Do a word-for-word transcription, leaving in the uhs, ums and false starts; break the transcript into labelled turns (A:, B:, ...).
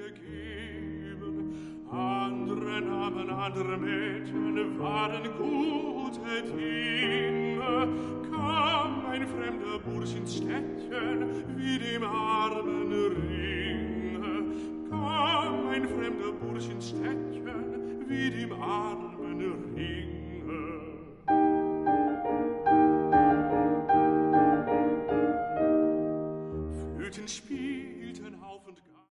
A: gegeben. Andere Namen, andere Mädchen waren gute Dinge. Kam ein fremder Bursch ins Städtchen, wie dem armen Ringe. Kam ein fremder Bursch ins Städtchen, wie dem armen